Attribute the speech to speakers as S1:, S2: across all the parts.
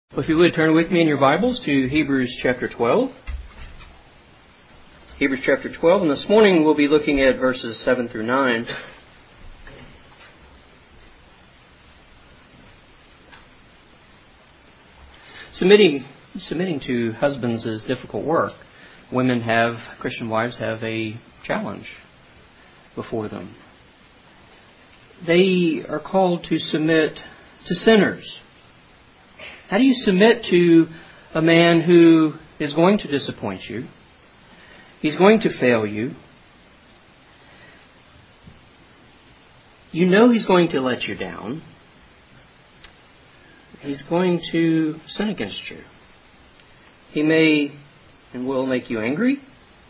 S1: Well, if you would, turn with me in your Bibles to Hebrews chapter 12. Hebrews chapter 12, and this morning we'll be looking at verses 7 through 9. Submitting to husbands is difficult work. Christian wives have a challenge before them. They are called to submit to sinners. How do you submit to a man who is going to disappoint you? He's going to fail you. You know he's going to let you down. He's going to sin against you. He may and will make you angry.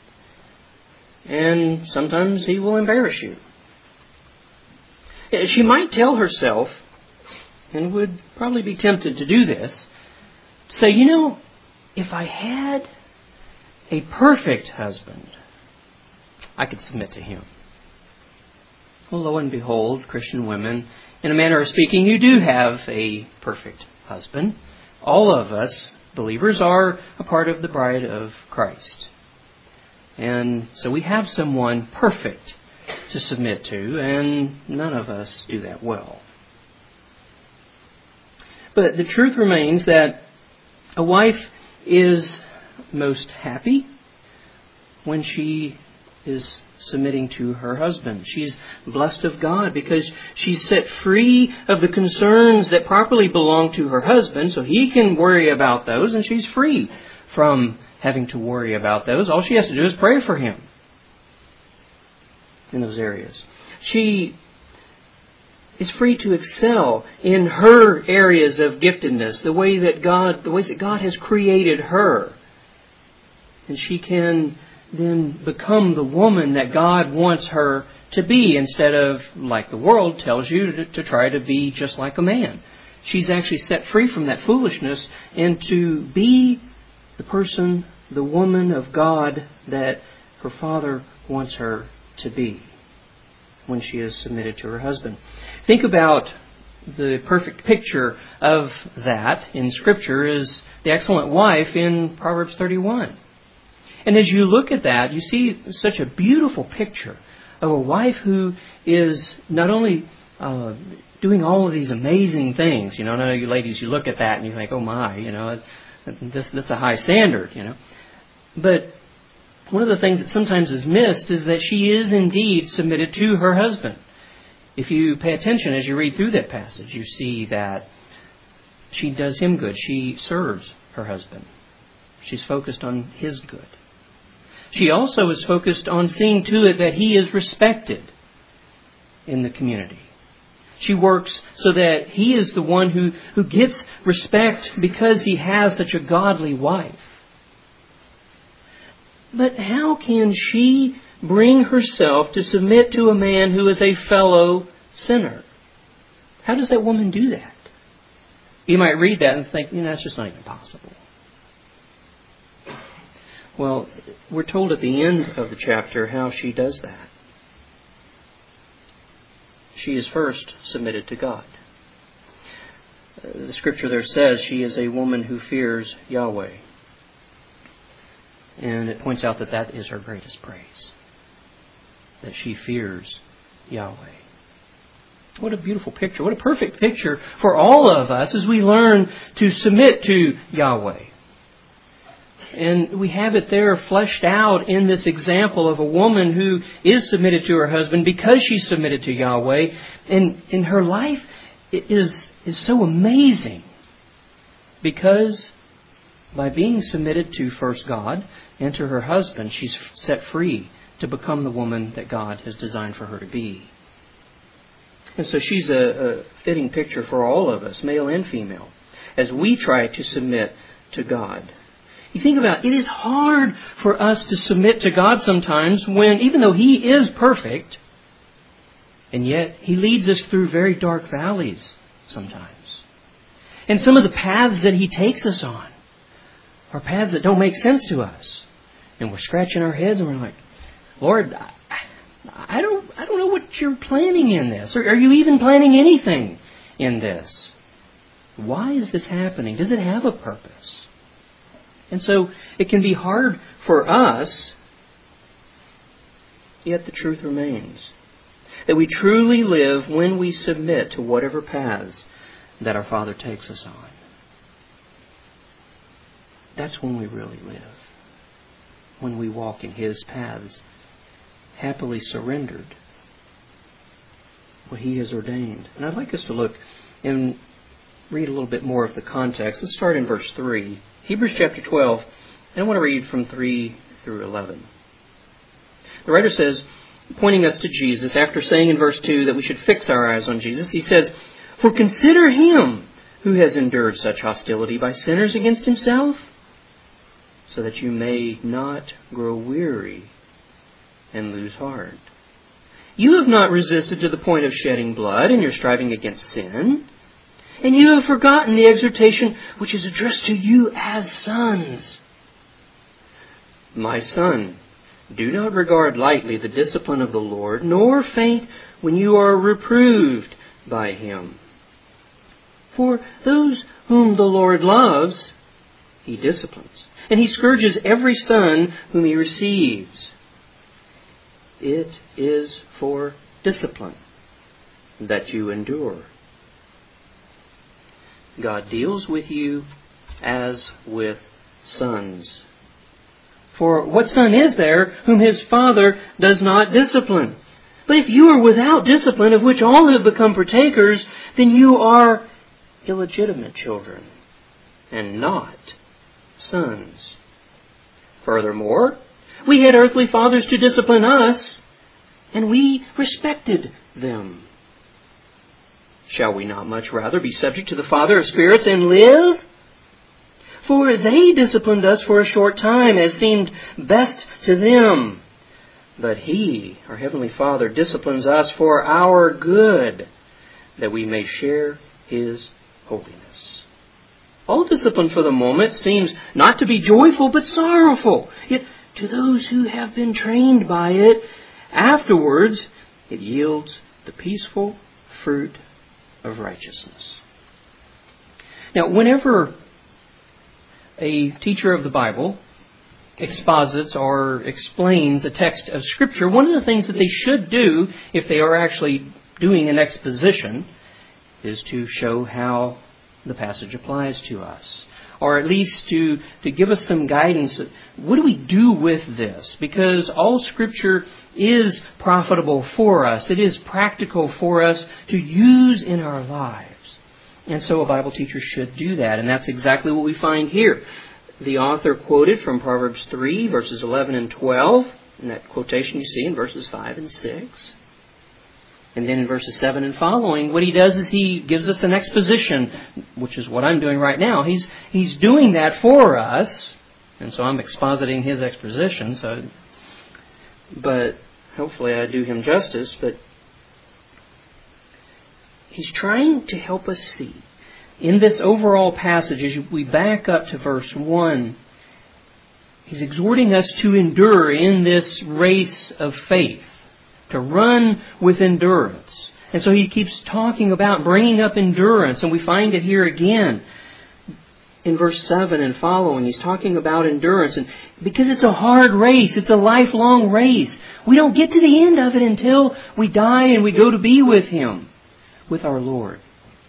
S1: And sometimes he will embarrass you. She might tell herself, and would probably be tempted to do this, say, if I had a perfect husband, I could submit to him. Well, lo and behold, Christian women, in a manner of speaking, you do have a perfect husband. All of us, believers, are a part of the bride of Christ. And so we have someone perfect to submit to, and none of us do that well. But the truth remains that a wife is most happy when she is submitting to her husband. She's blessed of God because she's set free of the concerns that properly belong to her husband, so he can worry about those, and she's free from having to worry about those. All she has to do is pray for him in those areas. She is free to excel in her areas of giftedness, the ways that God has created her. And she can then become the woman that God wants her to be, instead of, like the world tells you, to try to be just like a man. She's actually set free from that foolishness and to be the person, the woman of God that her Father wants her to be when she is submitted to her husband. Think about the perfect picture of that in Scripture is the excellent wife in Proverbs 31. And as you look at that, you see such a beautiful picture of a wife who is not only doing all of these amazing things. I know you ladies, you look at that and you think, oh my, that's a high standard, But one of the things that sometimes is missed is that she is indeed submitted to her husband. If you pay attention as you read through that passage, you see that she does him good. She serves her husband. She's focused on his good. She also is focused on seeing to it that he is respected in the community. She works so that he is the one who gets respect because he has such a godly wife. But how can she bring herself to submit to a man who is a fellow sinner? How does that woman do that? You might read that and think, that's just not even possible. Well, we're told at the end of the chapter how she does that. She is first submitted to God. The Scripture there says she is a woman who fears Yahweh. And it points out that is her greatest praise. That she fears Yahweh. What a beautiful picture. What a perfect picture for all of us as we learn to submit to Yahweh. And we have it there fleshed out in this example of a woman who is submitted to her husband because she's submitted to Yahweh. And in her life is so amazing. Because by being submitted to first God and to her husband, she's set free to become the woman that God has designed for her to be. And so she's a fitting picture for all of us, male and female, as we try to submit to God. You think about it, it is hard for us to submit to God sometimes when, even though He is perfect, and yet He leads us through very dark valleys sometimes. And some of the paths that He takes us on are paths that don't make sense to us. And we're scratching our heads and we're like, Lord, I don't know what you're planning in this. Or are you even planning anything in this? Why is this happening? Does it have a purpose? And so it can be hard for us, yet the truth remains. That we truly live when we submit to whatever paths that our Father takes us on. That's when we really live. When we walk in His paths, happily surrendered what He has ordained. And I'd like us to look and read a little bit more of the context. Let's start in verse 3. Hebrews chapter 12. And I want to read from 3 through 11. The writer says, pointing us to Jesus, after saying in verse 2 that we should fix our eyes on Jesus, he says, "For consider Him who has endured such hostility by sinners against Himself, so that you may not grow weary and lose heart. You have not resisted to the point of shedding blood in your striving against sin, and you have forgotten the exhortation which is addressed to you as sons. My son, do not regard lightly the discipline of the Lord, nor faint when you are reproved by Him. For those whom the Lord loves, He disciplines, and He scourges every son whom He receives. It is for discipline that you endure. God deals with you as with sons. For what son is there whom his father does not discipline? But if you are without discipline, of which all have become partakers, then you are illegitimate children, and not sons. Furthermore, we had earthly fathers to discipline us, and we respected them. Shall we not much rather be subject to the Father of spirits and live? For they disciplined us for a short time, as seemed best to them. But He, our Heavenly Father, disciplines us for our good, that we may share His holiness. All discipline for the moment seems not to be joyful, but sorrowful. Yet to those who have been trained by it, afterwards it yields the peaceful fruit of righteousness. Now, whenever a teacher of the Bible exposits or explains a text of Scripture, one of the things that they should do, if they are actually doing an exposition, is to show how the passage applies to us. Or at least to give us some guidance. What do we do with this? Because all Scripture is profitable for us. It is practical for us to use in our lives. And so a Bible teacher should do that. And that's exactly what we find here. The author quoted from Proverbs 3, verses 11 and 12. And that quotation you see in verses 5 and 6. And then in verses 7 and following, what he does is he gives us an exposition, which is what I'm doing right now. He's doing that for us, and so I'm expositing his exposition. But hopefully I do him justice. But he's trying to help us see in this overall passage, as we back up to verse 1, he's exhorting us to endure in this race of faith. To run with endurance. And so he keeps talking about bringing up endurance. And we find it here again. In verse 7 and following, he's talking about endurance. And because it's a hard race, it's a lifelong race. We don't get to the end of it until we die and we go to be with Him, with our Lord.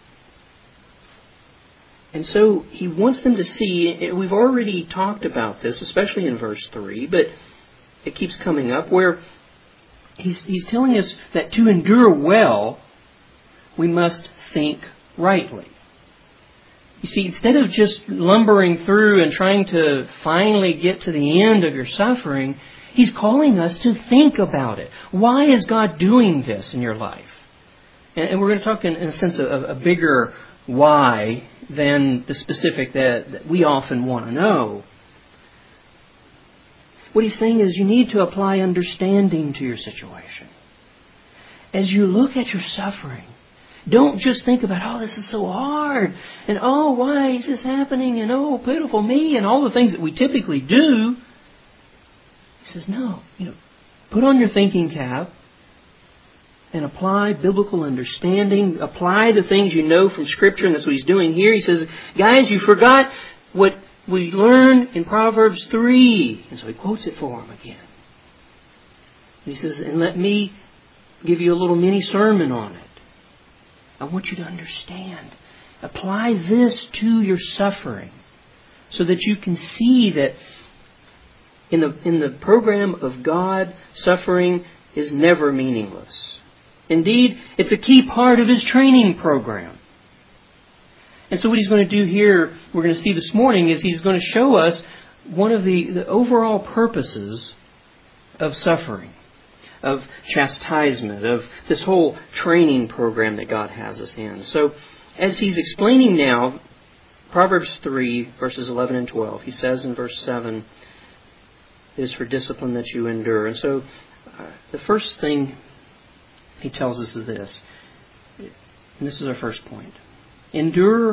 S1: And so he wants them to see, we've already talked about this, especially in verse 3, but it keeps coming up where He's telling us that to endure well, we must think rightly. You see, instead of just lumbering through and trying to finally get to the end of your suffering, He's calling us to think about it. Why is God doing this in your life? And we're going to talk in a sense of a bigger why than the specific that we often want to know. What he's saying is you need to apply understanding to your situation. As you look at your suffering, don't just think about, oh, this is so hard, and oh, why is this happening, and oh, pitiful me, and all the things that we typically do. He says, no, put on your thinking cap and apply biblical understanding. Apply the things you know from Scripture, and that's what he's doing here. He says, guys, you forgot what we learned in Proverbs 3. And so he quotes it for them again. And he says, and let me give you a little mini sermon on it. I want you to understand. Apply this to your suffering so that you can see that in the program of God, suffering is never meaningless. Indeed, it's a key part of His training program. And so what He's going to do here, we're going to see this morning, is He's going to show us one of the overall purposes of suffering, of chastisement, of this whole training program that God has us in. So as He's explaining now, Proverbs 3, verses 11 and 12, He says in verse 7, it is for discipline that you endure. And so the first thing He tells us is this, and this is our first point. Endure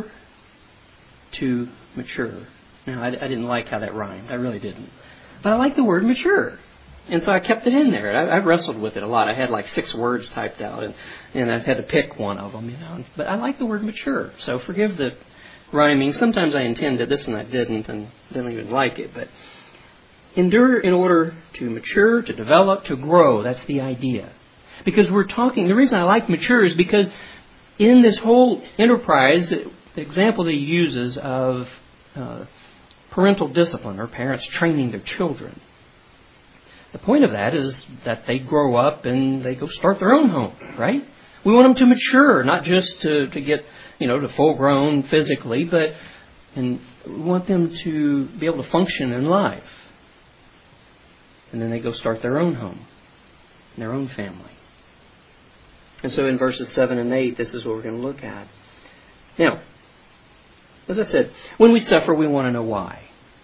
S1: to mature. Now, I didn't like how that rhymed. I really didn't. But I like the word mature. And so I kept it in there. I wrestled with it a lot. I had like 6 words typed out, and I had to pick one of them, But I like the word mature. So forgive the rhyming. Sometimes I intended this and I didn't, and didn't even like it. But endure in order to mature, to develop, to grow. That's the idea. Because we're talking, the reason I like mature is because in this whole enterprise, the example that he uses of parental discipline, or parents training their children, the point of that is that they grow up and they go start their own home, right? We want them to mature, not just to get, to full grown physically, and we want them to be able to function in life. And then they go start their own home, their own family. And so in verses 7 and 8, this is what we're going to look at. Now, as I said, when we suffer, we want to know why.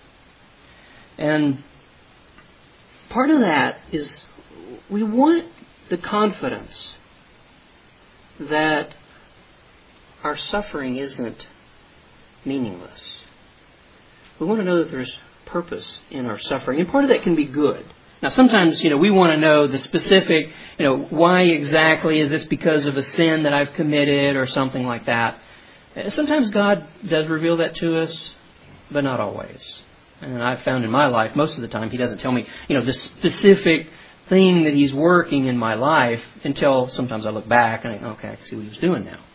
S1: And part of that is we want the confidence that our suffering isn't meaningless. We want to know that there's purpose in our suffering. And part of that can be good. Now, sometimes, we want to know the specific, why exactly is this because of a sin that I've committed or something like that. Sometimes God does reveal that to us, but not always. And I've found in my life, most of the time, He doesn't tell me, the specific thing that He's working in my life until sometimes I look back and I think, okay, I can see what He was doing now.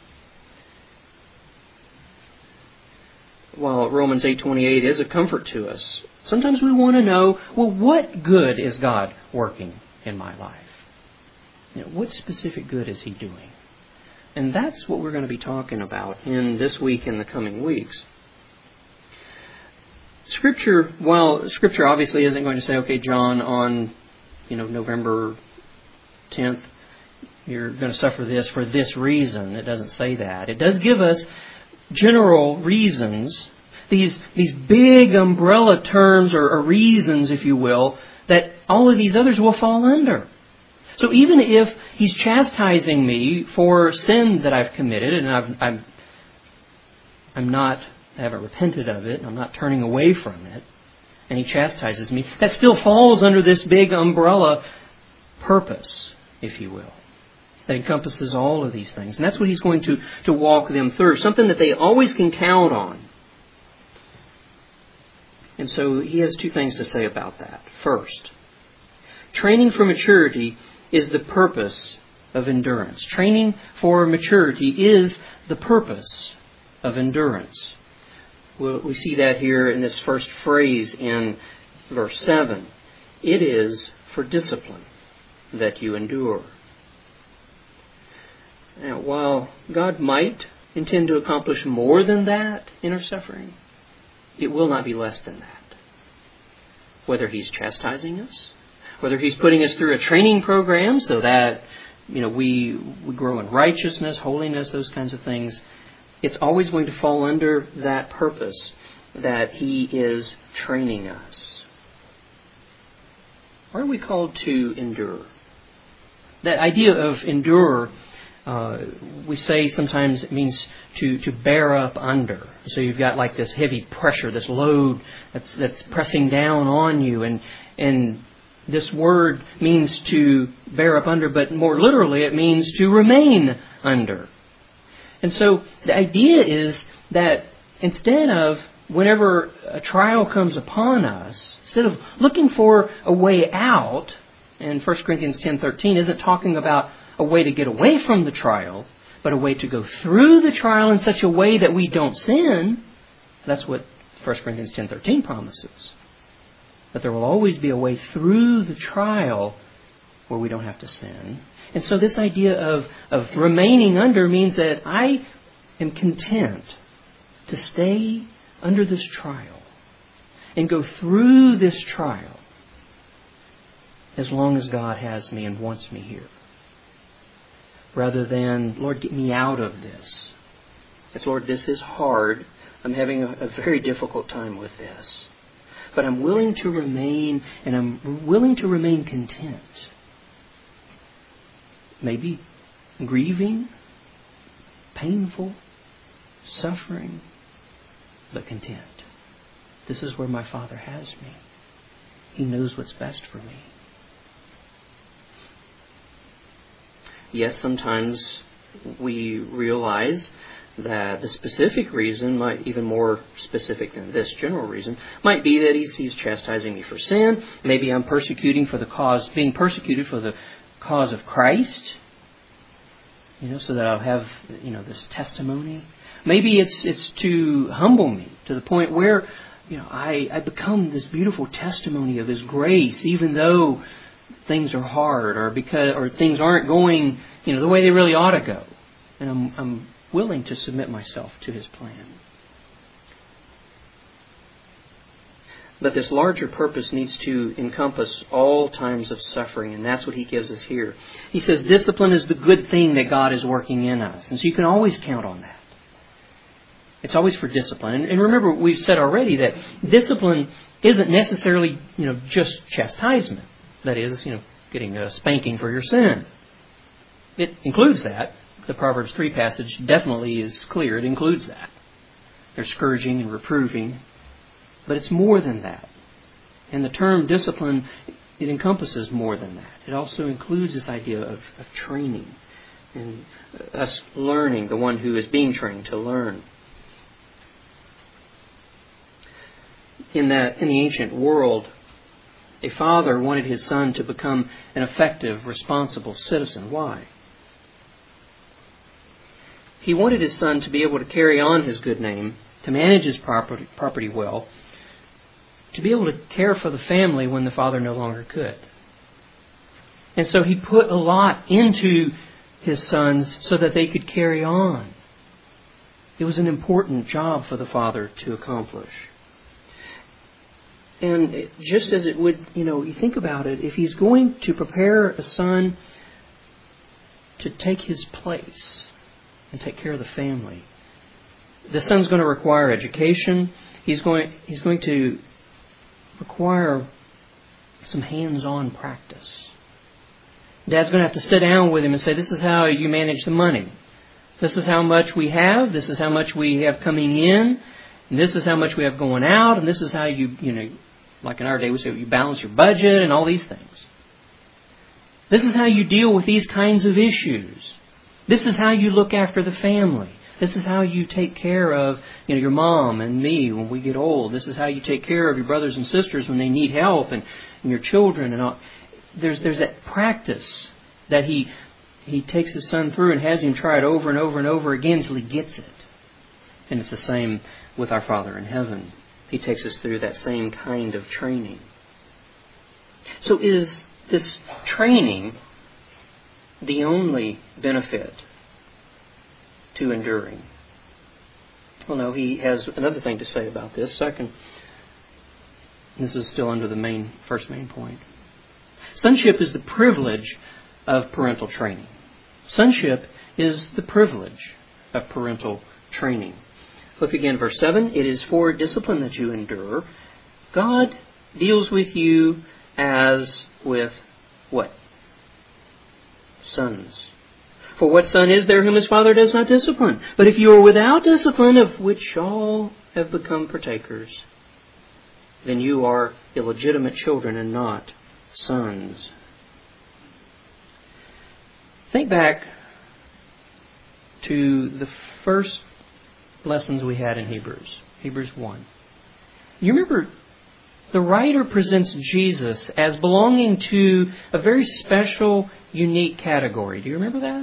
S1: While Romans 8:28 is a comfort to us, sometimes we want to know, well, what good is God working in my life? What specific good is He doing? And that's what we're going to be talking about in this week and the coming weeks. Scripture, while Scripture obviously isn't going to say, okay, John, on November 10th, you're going to suffer this for this reason. It doesn't say that. It does give us general reasons, these big umbrella terms or reasons, if you will, that all of these others will fall under. So even if He's chastising me for sin that I've committed, and I haven't repented of it, I'm not turning away from it, and He chastises me, that still falls under this big umbrella purpose, if you will, that encompasses all of these things. And that's what He's going to walk them through, something that they always can count on. And so He has 2 things to say about that. First, training for maturity is the purpose of endurance. Training for maturity is the purpose of endurance. We see that here in this first phrase in verse 7. It is for discipline that you endure. Now, while God might intend to accomplish more than that in our suffering, it will not be less than that. Whether He's chastising us, whether He's putting us through a training program so that we grow in righteousness, holiness, those kinds of things, it's always going to fall under that purpose that He is training us. Why are we called to endure? That idea of endure, we say sometimes it means to bear up under. So you've got like this heavy pressure, this load that's pressing down on you, and This word means to bear up under, but more literally it means to remain under. And so the idea is that instead of whenever a trial comes upon us, instead of looking for a way out, and 1 Corinthians 10:13 isn't talking about a way to get away from the trial, but a way to go through the trial in such a way that we don't sin. That's what 1 Corinthians 10:13 promises. But there will always be a way through the trial where we don't have to sin. And so this idea of remaining under means that I am content to stay under this trial and go through this trial as long as God has me and wants me here. Rather than, Lord, get me out of this. It's, Lord, this is hard. I'm having a very difficult time with this. But I'm willing to remain, and I'm willing to remain content. Maybe grieving, painful, suffering, but content. This is where my Father has me. He knows what's best for me. Yes, sometimes we realize that the specific reason, might even more specific than this general reason, might be that He's chastising me for sin. Maybe I'm being persecuted for the cause of Christ. So that I'll have, this testimony. Maybe it's to humble me to the point where, I become this beautiful testimony of His grace, even though things are hard or things aren't going, the way they really ought to go. And I'm willing to submit myself to His plan. But this larger purpose needs to encompass all times of suffering, and that's what He gives us here. He says discipline is the good thing that God is working in us. And so you can always count on that. It's always for discipline. And remember, we've said already that discipline isn't necessarily, just chastisement. That is, getting a spanking for your sin. It includes that. The Proverbs 3 passage definitely is clear. It includes that. There's scourging and reproving. But it's more than that. And the term discipline, it encompasses more than that. It also includes this idea of training. And us learning, the one who is being trained to learn. In the ancient world, a father wanted his son to become an effective, responsible citizen. Why? He wanted his son to be able to carry on his good name, to manage his property well, to be able to care for the family when the father no longer could. And so he put a lot into his sons so that they could carry on. It was an important job for the father to accomplish. And just as it would, you think about it, if he's going to prepare a son to take his place and take care of the family, the son's going to require education. He's going to require some hands-on practice. Dad's going to have to sit down with him and say, this is how you manage the money. This is how much we have. This is how much we have coming in. And this is how much we have going out. And this is how you like in our day we say you balance your budget and all these things. This is how you deal with these kinds of issues. This is how you look after the family. This is how you take care of your mom and me when we get old. This is how you take care of your brothers and sisters when they need help and your children and all. There's that practice that he takes his son through and has him try it over and over and over again until he gets it. And it's the same with our Father in heaven. He takes us through that same kind of training. So is this training the only benefit to enduring? Well, no, he has another thing to say about this. Second, this is still under the first main point. Sonship is the privilege of parental training. Sonship is the privilege of parental training. Look again, verse 7. It is for discipline that you endure. God deals with you as with what? Sons. For what son is there whom his father does not discipline? But if you are without discipline, of which all have become partakers, then you are illegitimate children and not sons. Think back to the first lessons we had in Hebrews 1. You remember the writer presents Jesus as belonging to a very special, unique category. Do you remember that?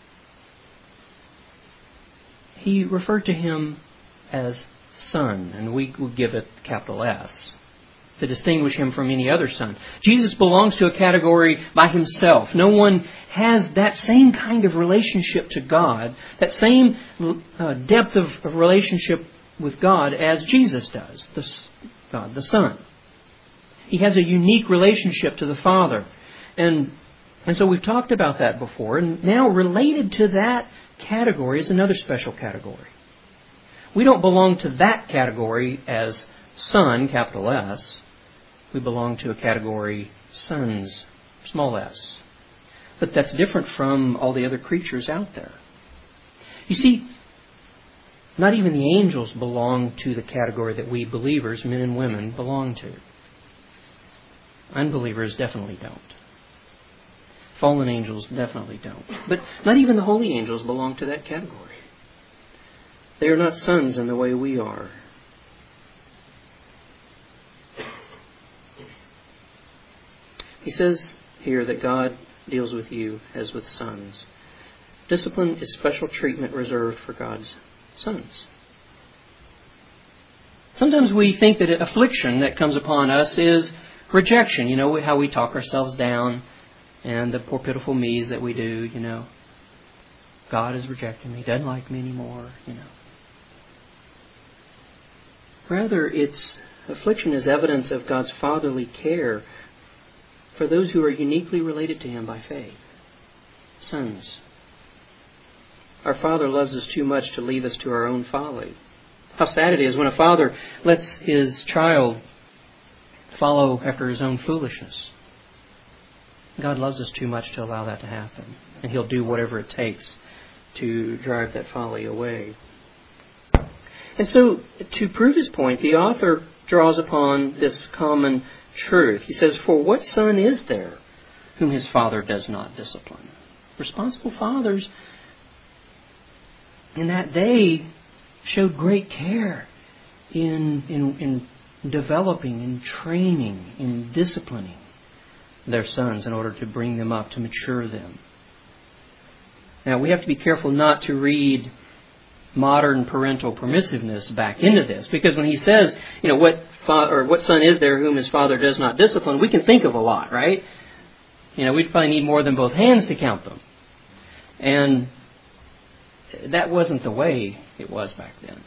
S1: He referred to him as son, and we will give it capital S to distinguish him from any other son. Jesus belongs to a category by himself. No one has that same kind of relationship to God, that same depth of relationship with God as Jesus does, God the Son. He has a unique relationship to the Father. And so we've talked about that before. And now related to that category is another special category. We don't belong to that category as son, capital S. We belong to a category sons, small s. But that's different from all the other creatures out there. You see, not even the angels belong to the category that we believers, men and women, belong to. Unbelievers definitely don't. Fallen angels definitely don't. But not even the holy angels belong to that category. They are not sons in the way we are. He says here that God deals with you as with sons. Discipline is special treatment reserved for God's sons. Sometimes we think that affliction that comes upon us is rejection. You know, how we talk ourselves down and the poor pitiful me's that we do, you know. God is rejecting me, doesn't like me anymore, you know. Rather, affliction is evidence of God's fatherly care for those who are uniquely related to Him by faith. Sons. Our Father loves us too much to leave us to our own folly. How sad it is when a father lets his child follow after his own foolishness. God loves us too much to allow that to happen. And He'll do whatever it takes to drive that folly away. And so, to prove his point, the author draws upon this common truth. He says, "For what son is there whom his father does not discipline?" Responsible fathers in that day showed great care in developing, in training, in disciplining their sons in order to bring them up, to mature them. Now, we have to be careful not to read modern parental permissiveness back into this, because when he says, you know, what son is there whom his father does not discipline, we can think of a lot, right? You know, we'd probably need more than both hands to count them. And that wasn't the way it was back then.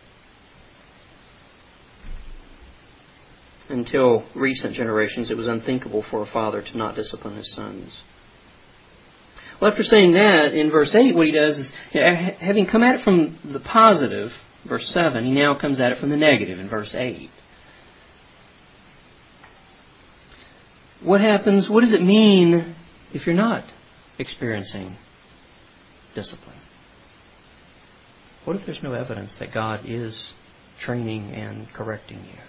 S1: Until recent generations, it was unthinkable for a father to not discipline his sons. Well, after saying that, in verse 8, what he does is, having come at it from the positive, verse 7, he now comes at it from the negative in verse 8. What happens? What does it mean if you're not experiencing discipline? What if there's no evidence that God is training and correcting you?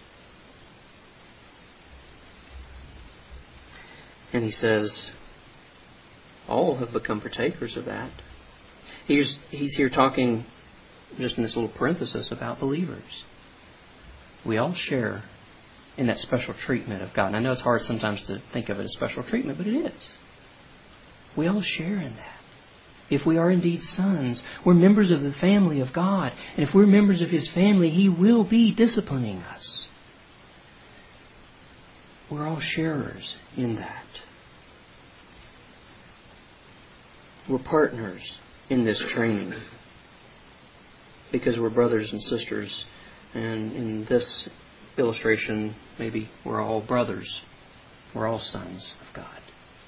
S1: And he says, all have become partakers of that. He's here talking, just in this little parenthesis, about believers. We all share in that special treatment of God. And I know it's hard sometimes to think of it as special treatment, but it is. We all share in that. If we are indeed sons, we're members of the family of God. And if we're members of His family, He will be disciplining us. We're all sharers in that. We're partners in this training because we're brothers and sisters. And in this illustration, maybe we're all brothers. We're all sons of God.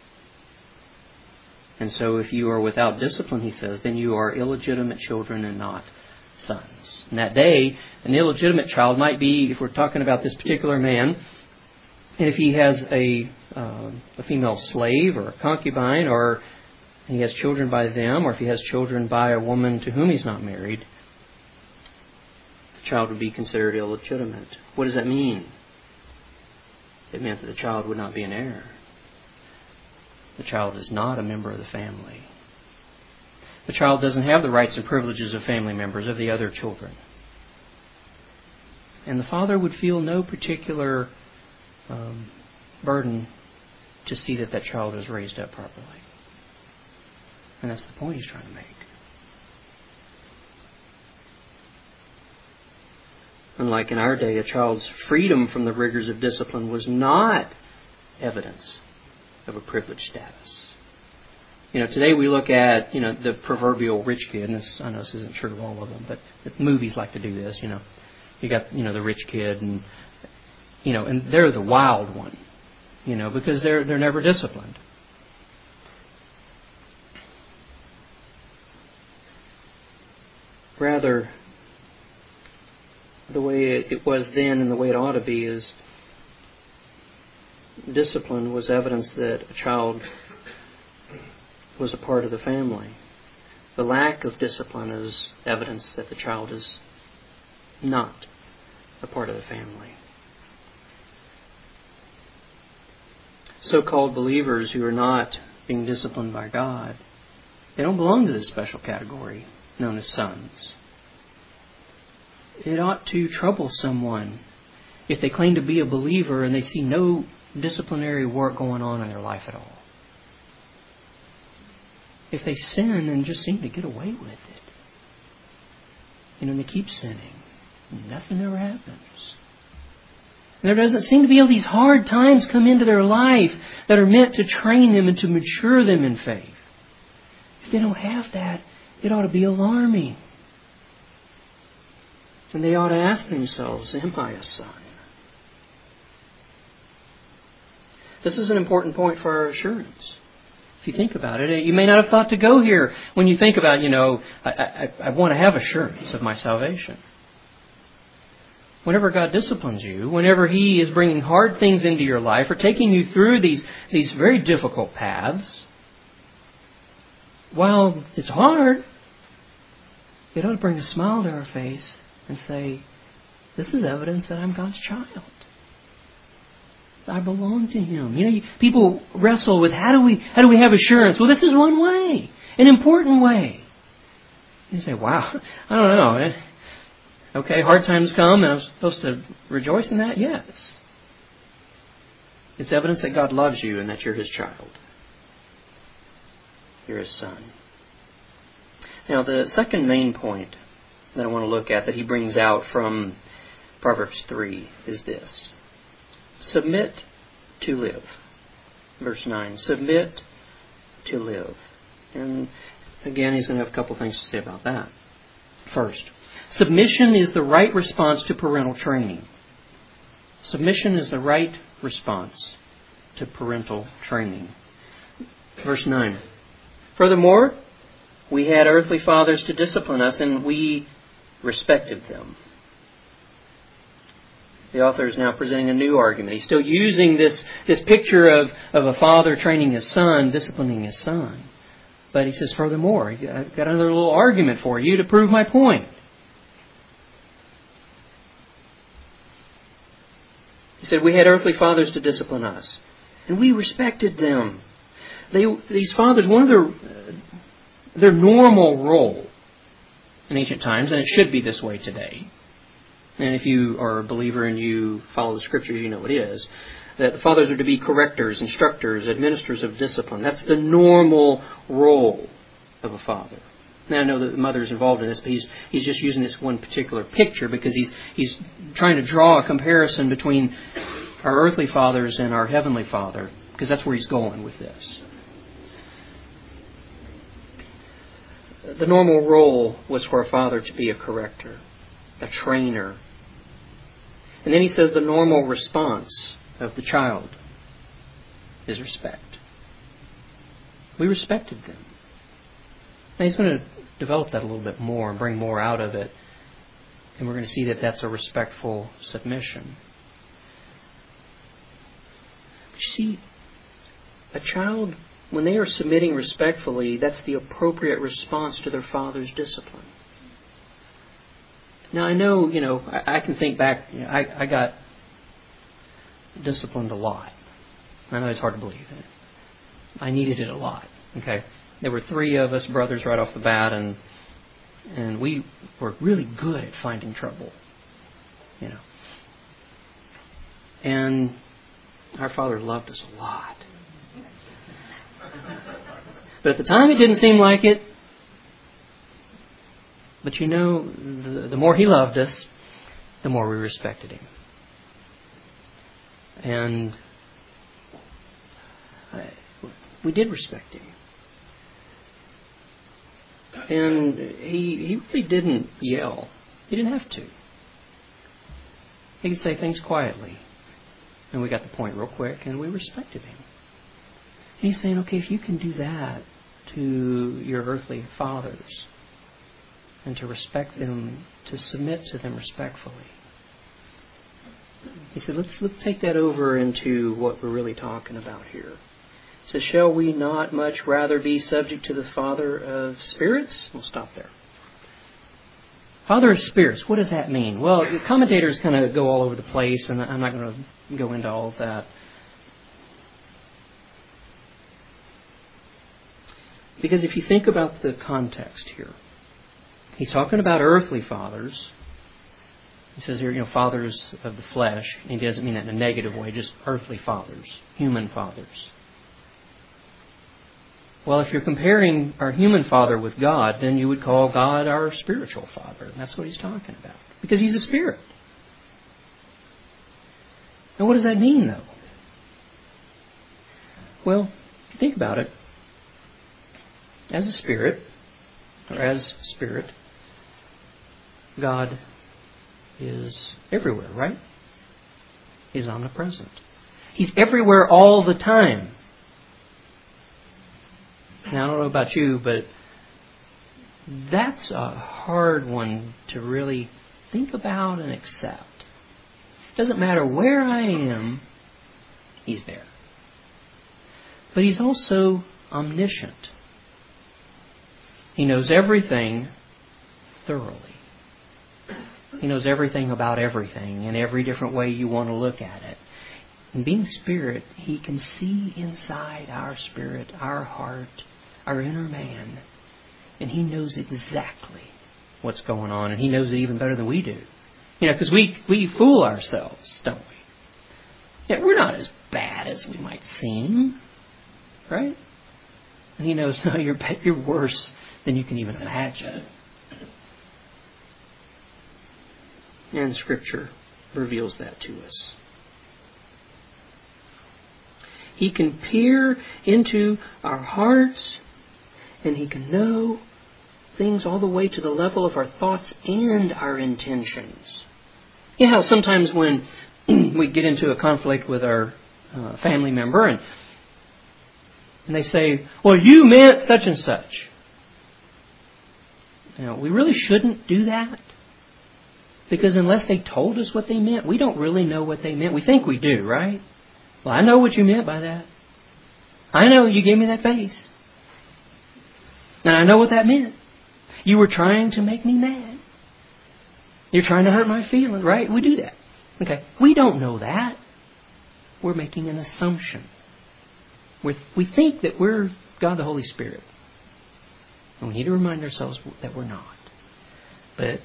S1: And so if you are without discipline, he says, then you are illegitimate children and not sons. In that day, an illegitimate child might be, if we're talking about this particular man, and if he has a female slave or a concubine, or he has children by them, or if he has children by a woman to whom he's not married, the child would be considered illegitimate. What does that mean? it meant that the child would not be an heir. The child is not a member of the family. The child doesn't have the rights and privileges of family members, of the other children. And the father would feel no particular burden to see that that child is raised up properly. And that's the point he's trying to make. Unlike in our day, a child's freedom from the rigors of discipline was not evidence of a privileged status. Today we look at, the proverbial rich kid, and I know this isn't true of all of them, but movies like to do this, You got, the rich kid, and they're the wild one, because they're never disciplined. Rather, the way it was then and the way it ought to be is discipline was evidence that a child was a part of the family. The lack of discipline is evidence that the child is not a part of the family. So-called believers who are not being disciplined by God, they don't belong to this special category known as sons. It ought to trouble someone if they claim to be a believer and they see no disciplinary work going on in their life at all. If they sin and just seem to get away with it, and they keep sinning, nothing ever happens. And there doesn't seem to be all these hard times come into their life that are meant to train them and to mature them in faith. If they don't have that, it ought to be alarming. And they ought to ask themselves, am I a son? This is an important point for our assurance. If you think about it, you may not have thought to go here when you think about, I want to have assurance of my salvation. Whenever God disciplines you, whenever He is bringing hard things into your life or taking you through these very difficult paths, while it's hard, it ought to bring a smile to our face and say, this is evidence that I'm God's child. I belong to Him. People wrestle with how do we have assurance? Well, this is one way, an important way. You say, wow, I don't know. Okay, hard times come, and I'm supposed to rejoice in that? Yes. It's evidence that God loves you and that you're His child. You're His son. Now, the second main point that I want to look at that he brings out from Proverbs 3 is this. Submit to live. Verse 9. Submit to live. And again, he's going to have a couple things to say about that. First, submission is the right response to parental training. Submission is the right response to parental training. Verse 9. Furthermore, we had earthly fathers to discipline us, and we respected them. The author is now presenting a new argument. He's still using this picture of a father training his son, disciplining his son. But he says, furthermore, I've got another little argument for you to prove my point. He said, we had earthly fathers to discipline us, and we respected them. These fathers, one of their normal role in ancient times, and it should be this way today, and if you are a believer and you follow the Scriptures, you know it is, that the fathers are to be correctors, instructors, administrators of discipline. That's the normal role of a father. Now, I know that the mother is involved in this, but he's just using this one particular picture because he's trying to draw a comparison between our earthly fathers and our heavenly Father, because that's where he's going with this. The normal role was for a father to be a corrector, a trainer. And then he says the normal response of the child is respect. We respected them. Now he's going to develop that a little bit more and bring more out of it. And we're going to see that that's a respectful submission. But you see, a child, when they are submitting respectfully, that's the appropriate response to their father's discipline. Now I know, I can think back, I got disciplined a lot. I know it's hard to believe. I needed it a lot. Okay, there were 3 of us brothers right off the bat, and we were really good at finding trouble. You know, and our father loved us a lot. But at the time, it didn't seem like it. But you know, the more he loved us, the more we respected him. And we did respect him. And he really didn't yell. He didn't have to. He could say things quietly. And we got the point real quick, and we respected him. And he's saying, okay, if you can do that to your earthly fathers, and to respect them, to submit to them respectfully. He said, let's take that over into what we're really talking about here. He says, shall we not much rather be subject to the Father of spirits? We'll stop there. Father of spirits, what does that mean? Well, the commentators kind of go all over the place, and I'm not going to go into all of that. Because if you think about the context here, he's talking about earthly fathers. He says here, fathers of the flesh. And he doesn't mean that in a negative way, just earthly fathers, human fathers. Well, if you're comparing our human father with God, then you would call God our spiritual father. And that's what he's talking about. Because he's a spirit. And what does that mean, though? Well, if you think about it, as a spirit, or as spirit, God is everywhere, right? He's omnipresent. He's everywhere all the time. Now, I don't know about you, but that's a hard one to really think about and accept. It doesn't matter where I am, He's there. But He's also omniscient. He knows everything thoroughly. He knows everything about everything in every different way you want to look at it. And being spirit, He can see inside our spirit, our heart, our inner man. And He knows exactly what's going on. And He knows it even better than we do. Because we fool ourselves, don't we? Yeah, we're not as bad as we might seem. Right? And He knows, no, you're worse than you can even imagine. And Scripture reveals that to us. He can peer into our hearts, and He can know things all the way to the level of our thoughts and our intentions. You know how sometimes when we get into a conflict with our family member, and they say, well, you meant such and such. We really shouldn't do that. Because unless they told us what they meant, we don't really know what they meant. We think we do, right? Well, I know what you meant by that. I know you gave me that face. And I know what that meant. You were trying to make me mad. You're trying to hurt my feelings, right? We do that. Okay. We don't know that. We're making an assumption. We think that we're God the Holy Spirit. And we need to remind ourselves that we're not. But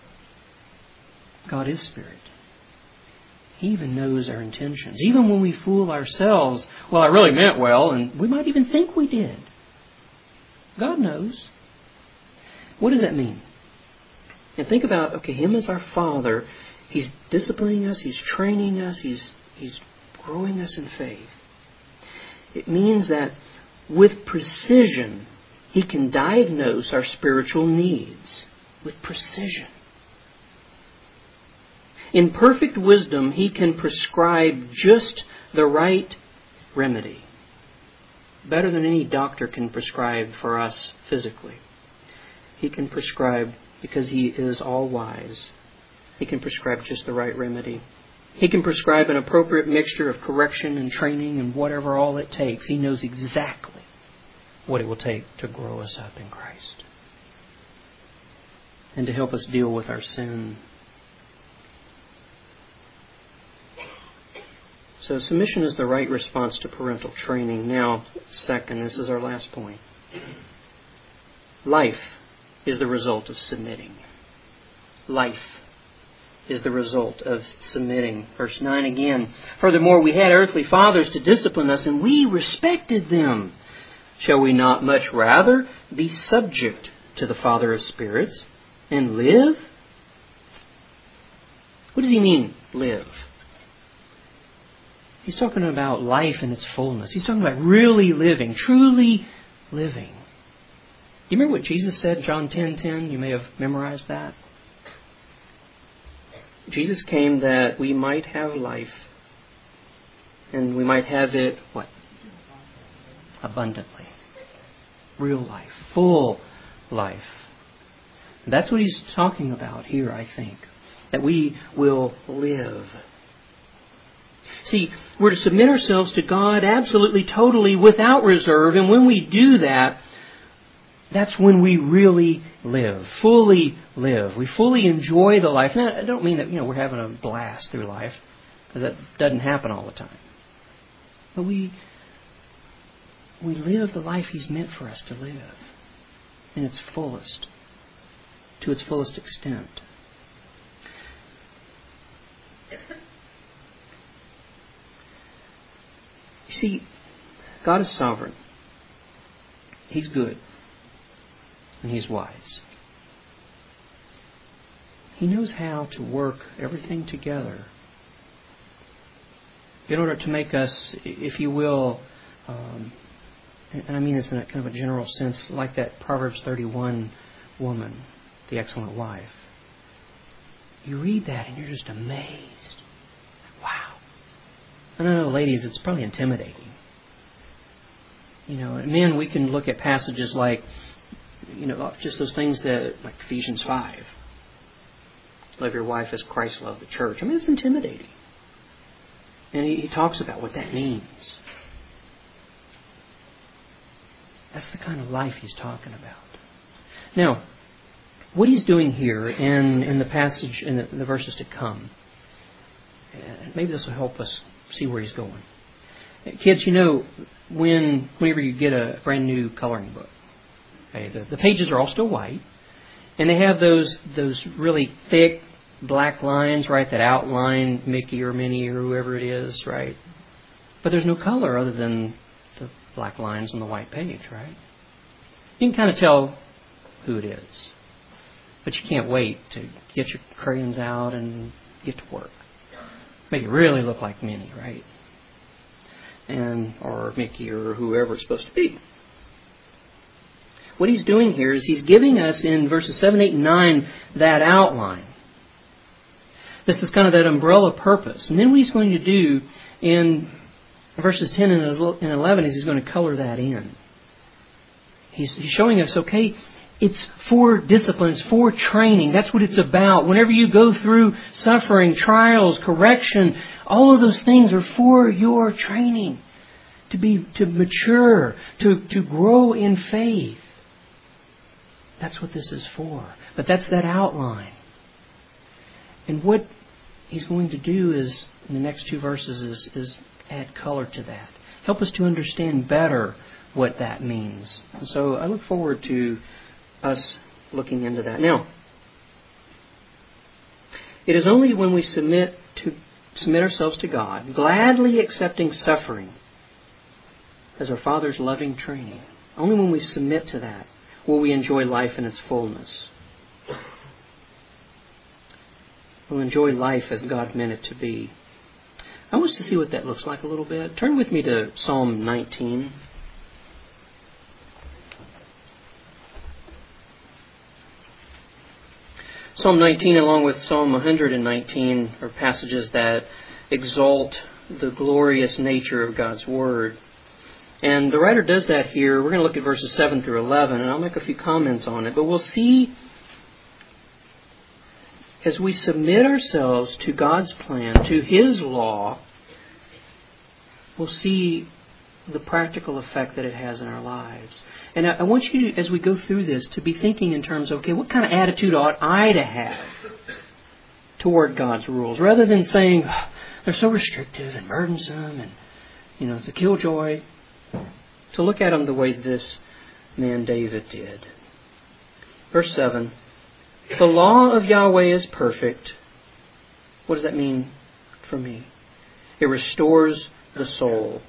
S1: God is Spirit. He even knows our intentions. Even when we fool ourselves, well, I really meant well, and we might even think we did. God knows. What does that mean? And think about, Him as our Father. He's disciplining us. He's training us. He's growing us in faith. It means that with precision, He can diagnose our spiritual needs. With precision. In perfect wisdom, He can prescribe just the right remedy. Better than any doctor can prescribe for us physically. He can prescribe, because He is all-wise, He can prescribe just the right remedy. He can prescribe an appropriate mixture of correction and training and whatever all it takes. He knows exactly what it will take to grow us up in Christ. And to help us deal with our sin. So submission is the right response to parental training. Now, second, this is our last point. Life is the result of submitting. Life is the result of submitting. Verse 9 again. Furthermore, we had earthly fathers to discipline us, and we respected them. Shall we not much rather be subject to the Father of spirits and live? What does he mean, live? He's talking about life in its fullness. He's talking about really living, truly living. You remember what Jesus said in John 10:10? You may have memorized that. Jesus came that we might have life, and we might have it, what? Abundantly. Real life. Full life. And that's what he's talking about here, I think. That we will live. See, we're to submit ourselves to God absolutely, totally, without reserve. And when we do that, that's when we really live. Fully live. We fully enjoy the life. Now, I don't mean that, we're having a blast through life. Because that doesn't happen all the time. But we live the life He's meant for us to live. In its fullest. To its fullest extent. You see, God is sovereign. He's good. And He's wise. He knows how to work everything together in order to make us, if you will, and I mean this in a kind of a general sense, like that Proverbs 31 woman, the excellent wife. You read that and you're just amazed. Wow. I don't know, ladies, it's probably intimidating. Men, we can look at passages like, just those things that, like Ephesians 5. Love your wife as Christ loved the church. I mean, it's intimidating. And he talks about what that means. That's the kind of life he's talking about. Now, what he's doing here in the passage, in the verses to come, maybe this will help us see where he's going. Kids, whenever you get a brand new coloring book, okay, the pages are all still white, and they have those really thick black lines, right, that outline Mickey or Minnie or whoever it is, right? But there's no color other than the black lines on the white page, right? You can kind of tell who it is. But you can't wait to get your crayons out and get to work. Make it really look like Minnie, right? Or Mickey or whoever it's supposed to be. What he's doing here is he's giving us in verses 7, 8, and 9 that outline. This is kind of that umbrella purpose. And then what he's going to do in verses 10 and 11 is he's going to color that in. He's showing us, okay, it's for discipline, it's for training. That's what it's about. Whenever you go through suffering, trials, correction, all of those things are for your training. To mature, to grow in faith. That's what this is for. But that's that outline. And what he's going to do is, in the next two verses, is add color to that. Help us to understand better what that means. And so I look forward to us looking into that. Now, it is only when we submit ourselves to God, gladly accepting suffering as our Father's loving training. Only when we submit to that will we enjoy life in its fullness. We'll enjoy life as God meant it to be. I want us to see what that looks like a little bit. Turn with me to Psalm 19. Psalm 19 along with Psalm 119 are passages that exalt the glorious nature of God's Word. And the writer does that here. We're going to look at verses 7 through 11, and I'll make a few comments on it. But we'll see, as we submit ourselves to God's plan, to His law, we'll see the practical effect that it has in our lives. And I want you, as we go through this, to be thinking in terms of, okay, what kind of attitude ought I to have toward God's rules? Rather than saying, They're so restrictive and burdensome and, it's a killjoy. To look at them the way this man David did. Verse 7. The law of Yahweh is perfect. What does that mean for me? It restores the soul.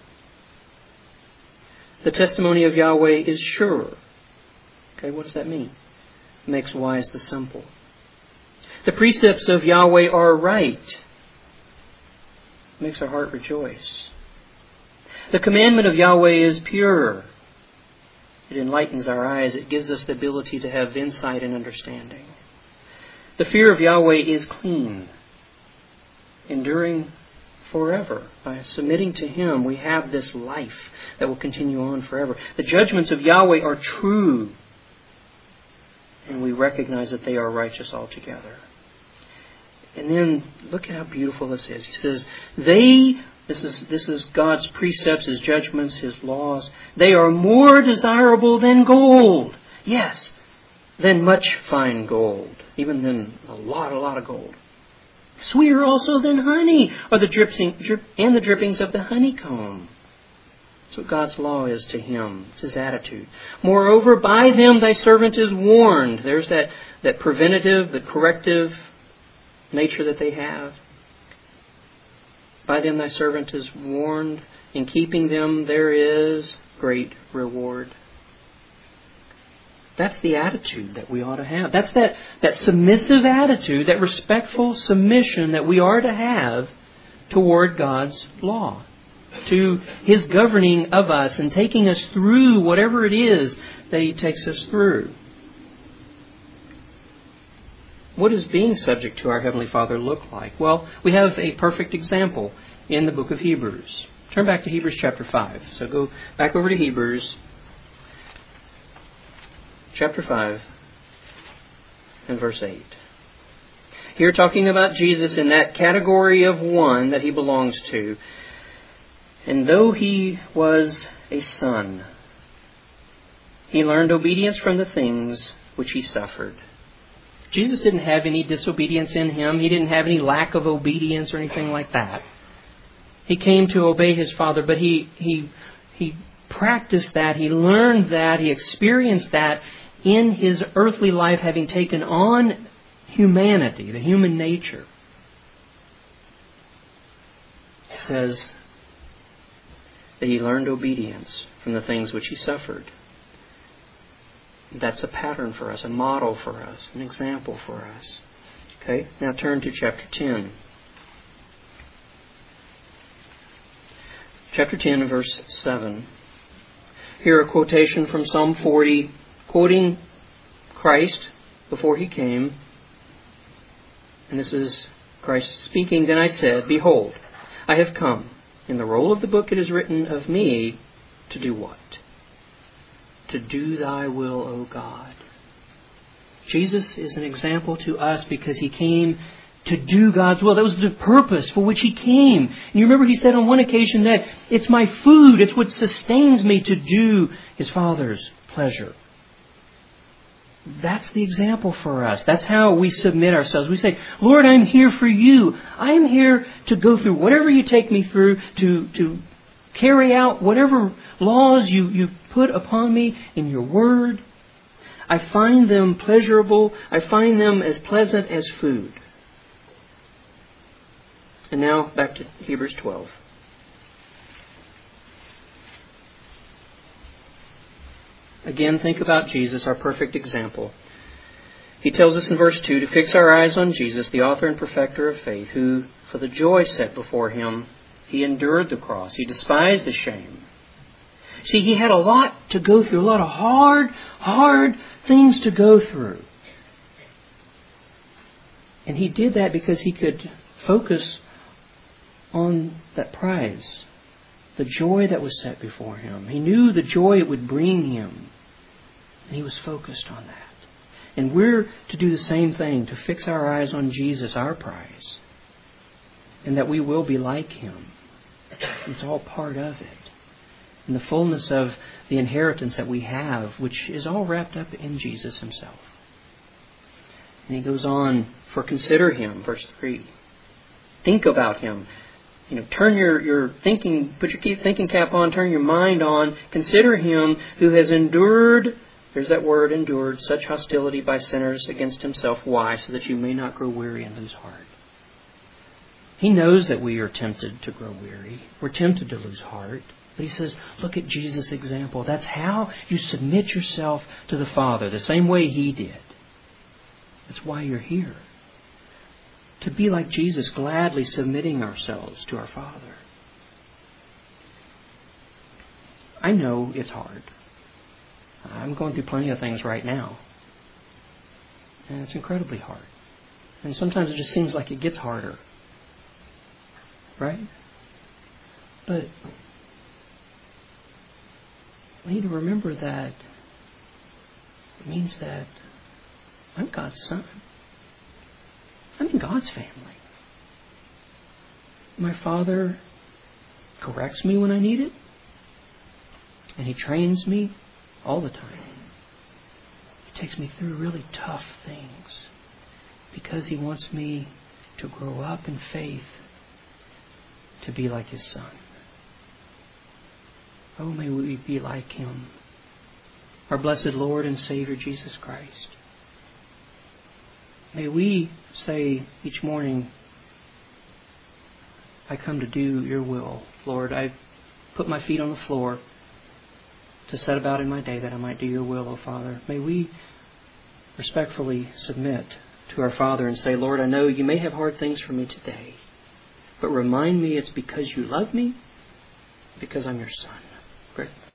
S1: The testimony of Yahweh is sure. Okay, what does that mean? It makes wise the simple. The precepts of Yahweh are right. It makes our heart rejoice. The commandment of Yahweh is pure. It enlightens our eyes. It gives us the ability to have insight and understanding. The fear of Yahweh is clean, enduring forever. By submitting to Him, we have this life that will continue on forever. The judgments of Yahweh are true, and we recognize that they are righteous altogether. And then look at how beautiful this is. He says, this is God's precepts, His judgments, His laws. They are more desirable than gold. Yes, than much fine gold. Even than a lot of gold. Sweeter also than honey are the drippings of the honeycomb. That's what God's law is to him. It's his attitude. Moreover, by them thy servant is warned. There's that preventative, the corrective nature that they have. By them thy servant is warned. In keeping them there is great reward. That's the attitude that we ought to have. That's that submissive attitude, that respectful submission that we are to have toward God's law, to His governing of us and taking us through whatever it is that He takes us through. What does being subject to our Heavenly Father look like? Well, we have a perfect example in the book of Hebrews. Turn back to Hebrews chapter 5. So go back over to Hebrews chapter 5 and verse 8. Here talking about Jesus in that category of one that He belongs to. And though He was a son, He learned obedience from the things which He suffered. Jesus didn't have any disobedience in Him. He didn't have any lack of obedience or anything like that. He came to obey His Father, but He practiced that. He learned that. He experienced that in His earthly life, having taken on humanity, the human nature. It says that He learned obedience from the things which He suffered. That's a pattern for us, a model for us, an example for us. Okay, now turn to chapter 10. Chapter 10, verse 7. Here a quotation from Psalm 40, quoting Christ before He came. And this is Christ speaking. Then I said, Behold, I have come. In the roll of the book it is written of me to do what? To do Thy will, O God. Jesus is an example to us because He came to do God's will. That was the purpose for which He came. And you remember He said on one occasion that it's my food, it's what sustains me to do His Father's pleasure. That's the example for us. That's how we submit ourselves. We say, Lord, I'm here for You. I'm here to go through whatever You take me through, to carry out whatever laws you put upon me in Your Word. I find them pleasurable. I find them as pleasant as food. And now back to Hebrews 12. Again, think about Jesus, our perfect example. He tells us in verse 2 to fix our eyes on Jesus, the author and perfecter of faith, who, for the joy set before Him, He endured the cross. He despised the shame. See, He had a lot to go through, a lot of hard things to go through. And He did that because He could focus on that prize, the joy that was set before Him. He knew the joy it would bring Him. And He was focused on that. And we're to do the same thing, to fix our eyes on Jesus, our prize. And that we will be like Him. It's all part of it. And the fullness of the inheritance that we have, which is all wrapped up in Jesus Himself. And He goes on, for consider Him, verse 3. Think about Him. turn your thinking, put your thinking cap on, turn your mind on. Consider Him who has endured, there's that word, endured, such hostility by sinners against Himself. Why? So that you may not grow weary and lose heart. He knows that we are tempted to grow weary. We're tempted to lose heart. But He says, look at Jesus' example. That's how you submit yourself to the Father, the same way He did. That's why you're here. To be like Jesus, gladly submitting ourselves to our Father. I know it's hard. I'm going through plenty of things right now. And it's incredibly hard. And sometimes it just seems like it gets harder. Right? But we need to remember that it means that I'm God's son. I'm in God's family. My Father corrects me when I need it. And He trains me all the time. He takes me through really tough things because He wants me to grow up in faith, to be like His Son. Oh, may we be like Him, our blessed Lord and Savior Jesus Christ. May we say each morning, I come to do Your will. Lord, I put my feet on the floor to set about in my day that I might do Your will, O Father. May we respectfully submit to our Father and say, Lord, I know You may have hard things for me today, but remind me it's because You love me, because I'm Your son. Great.